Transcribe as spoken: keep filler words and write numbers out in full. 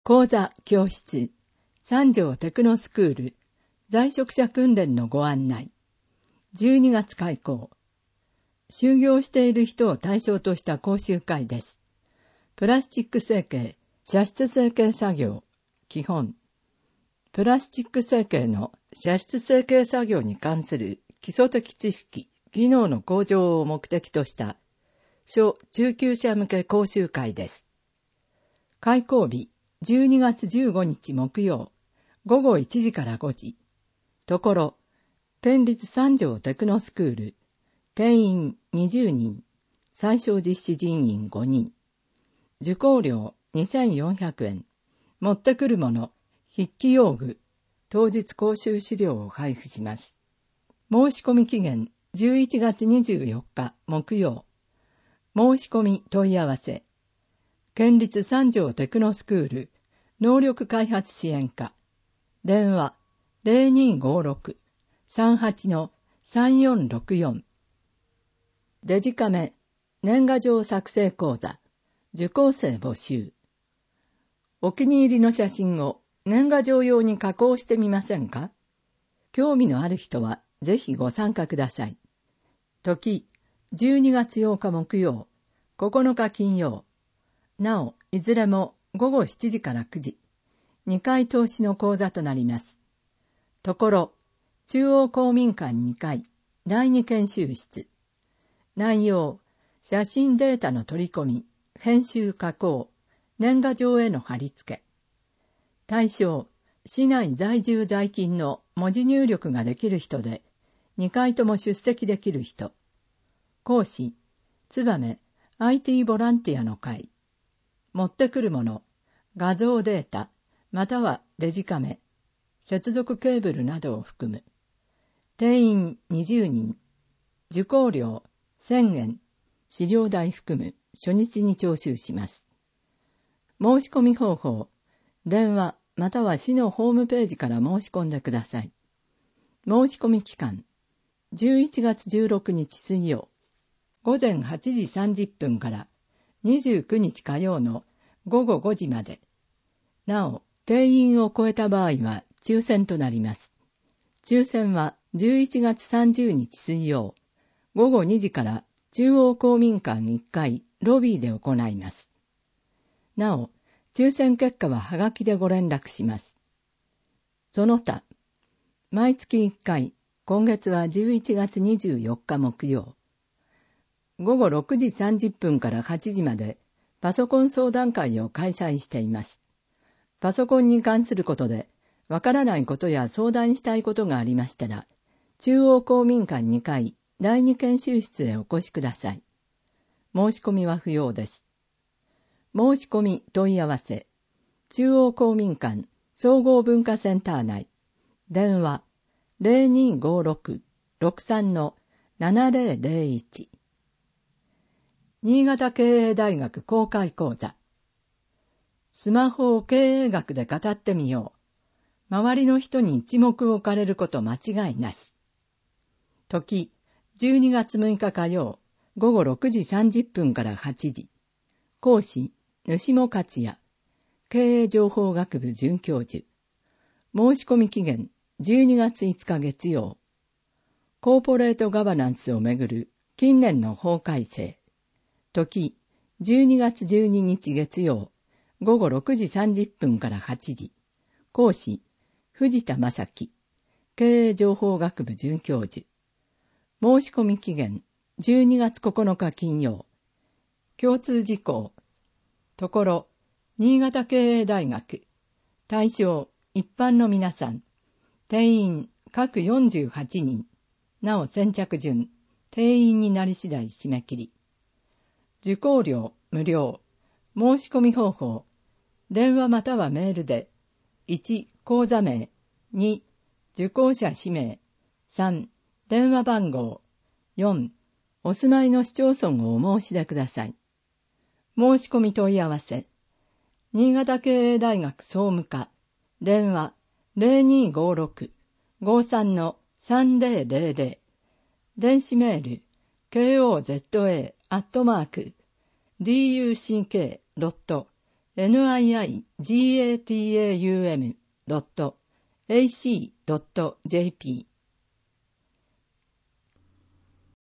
講座教室三条テクノスクール在職者訓練のご案内。じゅうにがつ開講。就業している人を対象とした講習会です。プラスチック成形、射出成形作業、基本。プラスチック成形の射出成形作業に関する基礎的知識、技能の向上を目的とした小中級者向け講習会です。開講日、じゅうにがつじゅうごにち木曜、ごごいちじからごじ。ところ、県立三条テクノスクール、定員にじゅうにん、最小実施人員ごにん。受講料にせんよんひゃくえん。持ってくるもの、筆記用具、当日講習資料を配布します。申し込み期限じゅういちがつにじゅうよっか木曜。申し込み問い合わせ。県立三条テクノスクール能力開発支援課。電話 ゼロにーごろく さんはち さんよんろくよん。デジカメ年賀状作成講座受講生募集。お気に入りの写真を年賀状用に加工してみませんか？興味のある人はぜひご参加ください。時じゅうにがつようか木曜、ここのか金曜。なお、いずれもごごしちじからくじ。にかい投資の講座となります。ところ、中央公民館にかい、だいに研修室。内容、写真データの取り込み、編集加工、年賀状への貼り付け。対象、市内在住在勤の文字入力ができる人で、にかいとも出席できる人。講師、つばめ アイティー ボランティアの会。持ってくるもの、画像データ、またはデジカメ、接続ケーブルなどを含む。定員にじゅうにん。受講料せんえん。資料代含む。初日に徴収します。申し込み方法、電話または市のホームページから申し込んでください。申し込み期間、じゅういちがつじゅうろくにち水曜、午前はちじさんじゅっぷんからにじゅうくにち火曜のごごごじまで。なお、定員を超えた場合は抽選となります。抽選はじゅういちがつさんじゅうにち水曜、ごごにじから中央公民館いっかいロビーで行います。なお、抽選結果ははがきでご連絡します。その他、毎月いっかい、今月はじゅういちがつにじゅうよっか木曜、ごごろくじさんじゅっぷんからはちじまでパソコン相談会を開催しています。パソコンに関することでわからないことや相談したいことがありましたら、中央公民館にかいだいに研修室へお越しください。申し込みは不要です。申し込み問い合わせ、中央公民館総合文化センター内、電話 ゼロにーごろく ろくさん ななゼロゼロいち。新潟経営大学公開講座。スマホを経営学で語ってみよう。周りの人に一目置かれること間違いなし。時、じゅうにがつむいか火曜、ごごろくじさんじゅっぷんからはちじ。講師、主も勝也。経営情報学部准教授。申し込み期限、じゅうにがついつか月曜。コーポレートガバナンスをめぐる近年の法改正。時、じゅうにがつじゅうににち月曜、ごごろくじさんじゅっぷんからはちじ。講師、藤田正樹。経営情報学部准教授。申し込み期限、じゅうにがつここのか金曜。共通事項。ところ、新潟経営大学。対象、一般の皆さん。定員、各よんじゅうはちにん。なお先着順、定員になり次第締め切り。受講料無料。申し込み方法。電話またはメールで。いち、講座名。に、受講者氏名。さん、電話番号。よん、お住まいの市町村をお申し出ください。申し込み問い合わせ。新潟経営大学総務課。電話 ゼロにーごろく ごさん さんゼロゼロゼロ。電子メール。ケーオーゼットエー アットマーク ディーユーシーケー ドットニイガタウム ドットエーシードットジェーピー